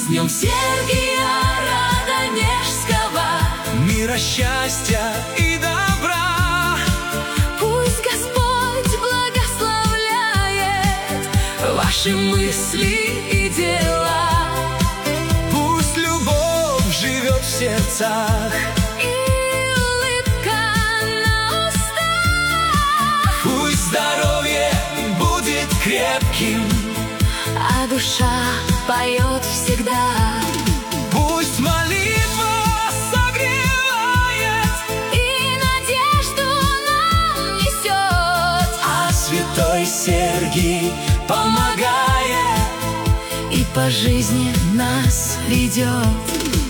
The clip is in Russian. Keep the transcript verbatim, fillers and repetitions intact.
С днем Сергия Радонежского, мира, счастья и добра. Пусть Господь благословляет ваши мысли и дела. Пусть любовь живет в сердцах и улыбка на устах. Пусть здоровье будет крепким, а душа поет всегда. Пусть молитва согревает и надежду нам несет, а святой Сергий помогает и по жизни нас ведет.